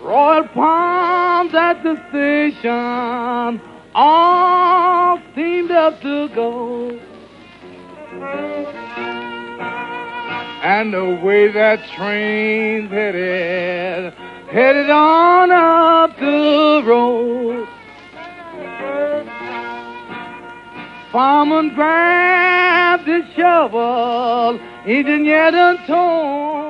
Royal Palms at the station, all seemed up to go. And the way that train's headed on up the road. Farmer grabbed his shovel, engine yet untorn.